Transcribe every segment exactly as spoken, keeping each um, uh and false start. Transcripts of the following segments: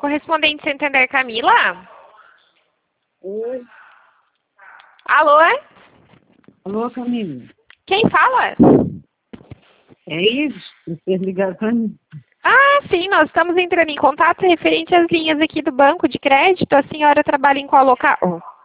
correspondente Santander, Camila? Oi. Alô? Alô, Camila. Quem fala? É isso? Você ligaram pra mim? Ah, sim, nós estamos entrando em contato referente às linhas aqui do banco de crédito. A senhora trabalha em qual local?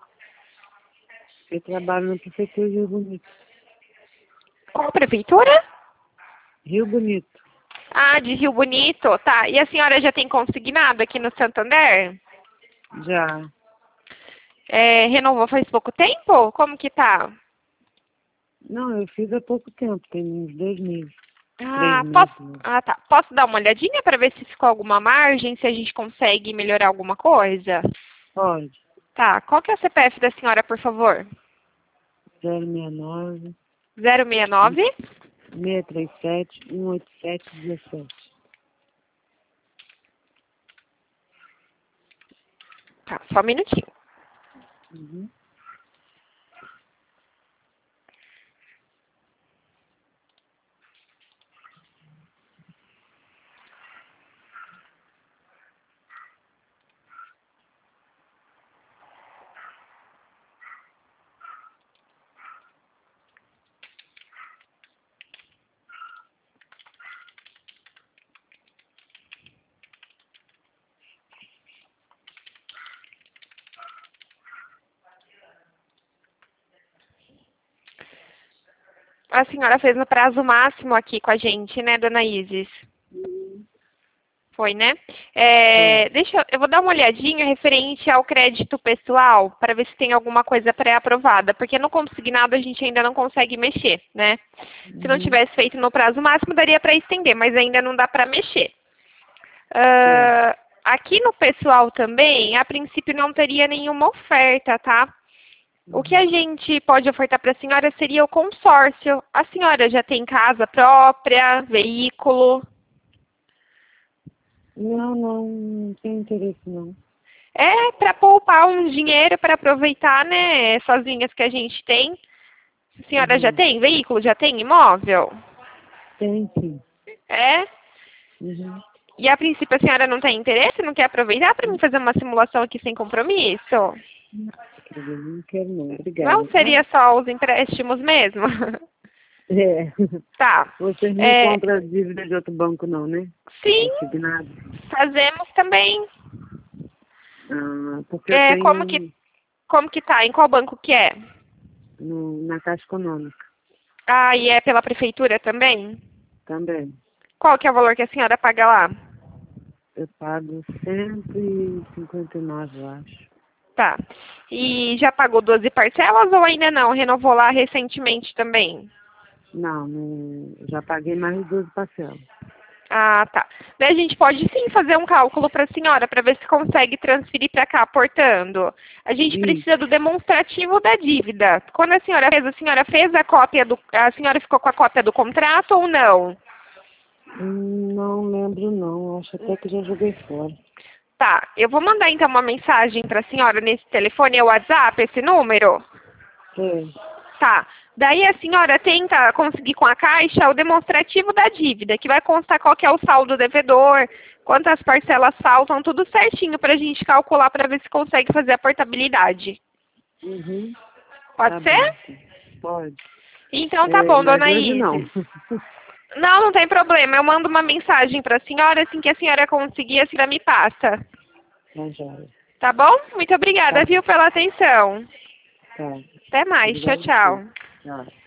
Eu trabalho na prefeitura de Rio Bonito. Qual prefeitura? Rio Bonito. Ah, de Rio Bonito, tá. E a senhora já tem consignado aqui no Santander? Já. É, renovou faz pouco tempo? Como que tá? Não, eu fiz há pouco tempo, tem uns dois meses. Ah, Três meses. posso, Né? ah, tá. Posso dar uma olhadinha para ver se ficou alguma margem, se a gente consegue melhorar alguma coisa? Pode. Tá. Qual que é o C P F da senhora, por favor? zero seis nove, zero seis nove? seis três sete, um oito sete, dezessete. Tá, só um minutinho. Uhum. A senhora fez no prazo máximo aqui com a gente, né, dona Isis? Foi, né? É, deixa eu, eu vou dar uma olhadinha referente ao crédito pessoal, para ver se tem alguma coisa pré-aprovada, porque no consignado a gente ainda não consegue mexer, né? Se não Uhum. tivesse feito no prazo máximo, daria para estender, mas ainda não dá para mexer. Uh, aqui no pessoal também, a princípio não teria nenhuma oferta, tá? O que a gente pode ofertar para a senhora seria o consórcio. A senhora já tem casa própria, veículo? Não, não, não tenho interesse não. É para poupar um dinheiro para aproveitar, né, essas linhas que a gente tem. A senhora já Uhum. tem veículo? Já tem imóvel? Tem sim. É? Uhum. E a princípio a senhora não tem interesse? Não quer aproveitar para mim fazer uma simulação aqui sem compromisso? Eu não quero não, Não obrigada, tá? seria só os empréstimos mesmo? É. Tá. Vocês não É, compram dívida de outro banco não, né? sim, Consignado. fazemos também. Ah, porque eu É, como que, tenho como que tá? Em qual banco que é? no, na Caixa Econômica Ah, e é pela prefeitura também? também. Qual que é o valor que a senhora paga lá? Eu pago cento e cinquenta e nove, eu acho. Tá. E já pagou doze parcelas ou ainda não? Renovou lá recentemente também? Não, não, já paguei mais de doze parcelas. Ah, tá. Daí a gente pode sim fazer um cálculo para a senhora, para ver se consegue transferir para cá, portando. A gente Isso. precisa do demonstrativo da dívida. Quando a senhora fez, a senhora fez a cópia do... A senhora ficou com a cópia do contrato ou não? Hum, Não lembro não, acho até que já joguei fora. Tá, eu vou mandar então uma mensagem para a senhora nesse telefone, é o WhatsApp, esse número? Sei. Tá. Daí a senhora tenta conseguir com a Caixa o demonstrativo da dívida, que vai constar qual que é o saldo devedor, quantas parcelas faltam, tudo certinho para a gente calcular para ver se consegue fazer a portabilidade. Uhum. Pode Tá ser? bom. Pode. Então tá É, bom, mas dona hoje não. Isis. Não, não tem problema. Eu mando uma mensagem para a senhora, assim que a senhora conseguir, a senhora me passa. Tá joia. Tá bom? Muito Tá obrigada, bom. viu, pela atenção. Tá. Até mais. Tchau, Obrigado a você. tchau. Tchau.